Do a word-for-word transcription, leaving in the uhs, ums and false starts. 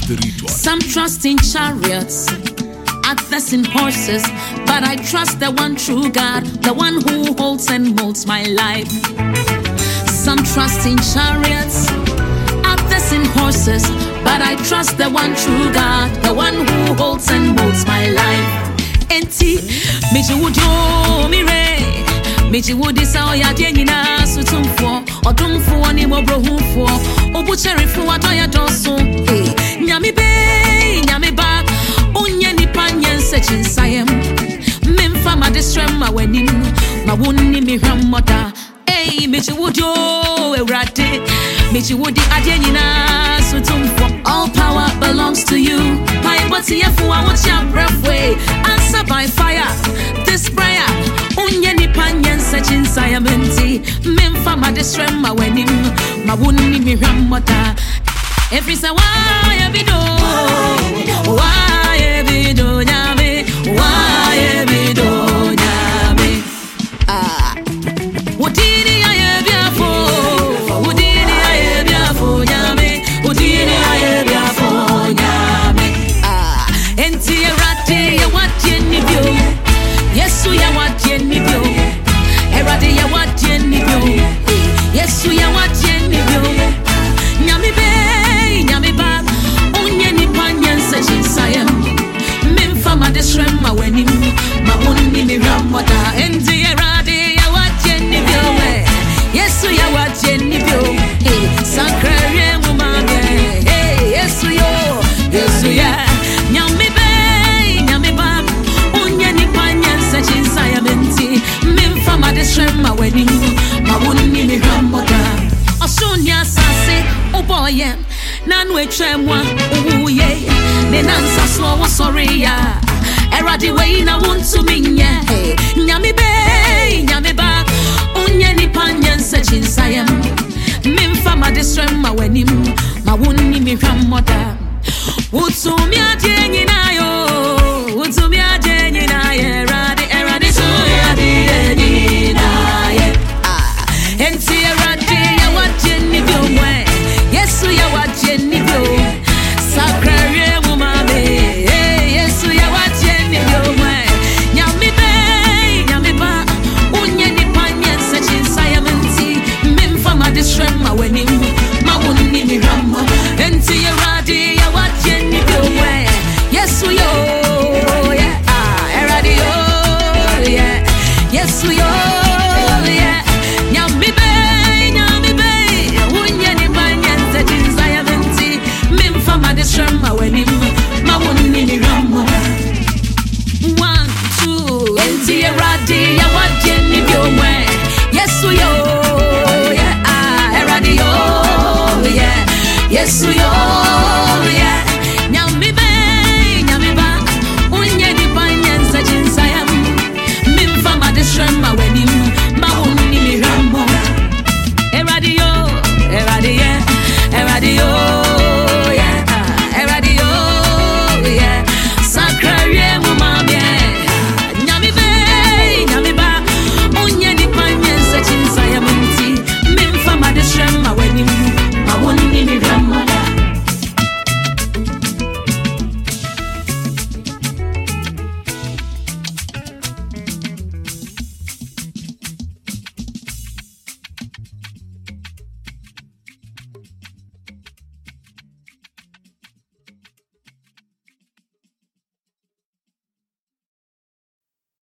Some trust in chariots, others in horses, but I trust the one true God, the one who holds and molds my life. Some trust in chariots, others in horses, but I trust the one true God, the one who holds and molds my life. Enti, meji wujo mire, meji wudi sa oya dienina sutumfo, odumfo ni mo brohufo, obucheri fu adoya dosu. Nyami be, nyami ba, unye ni panyen se chinsayem. Memfa ma distrem ma wenim, ma wuni mi ramoda. Hey, meji wujo erade, meji wudi adienina sutumfo. All power belongs to you. My body fu I want your breath way. Answer by fire, this prayer. Unye ni panyen se chinsayem enti. Memfa ma distrem ma wenim, ma wuni mi ramoda. Every say why every do, why every do nyame, why every do nyame. Ah, udini aye biafo, udini aye biafo nyame, udini aye biafo nyame. Ah, enti erade ya wati ni bio, Yesu ya wati ni bio, erade ya wati ni bio, Yesu ya wati ni bio, nyame be. Ma wenim ma woni mi ramoda enti erade ya waje ni bio Yesu ya waje ni bio eh sakrare mu ma be eh Yesu yo Yesu ya nyame be nyame ba unye ni kwanya se chinsa ya menti memfa ma desre ma wenim ma woni mi ramoda osunya sase oboye nanu etwemwa uye ne nansa so wo sorry ya Eradi way na want to minye Nyami be, nyami ba Unye ni panyen se chinsayem Mimfa ma distrem ma wenim Ma wuni mi ramoda Utumi aje nyina yo Utumi aje nyina ye Eradi, eradi so yadi nyina ye Ah, enti eradi ya waje ni bio mwe Yesu ya waje ni bio Sakrare mu mame Yesu ya waje When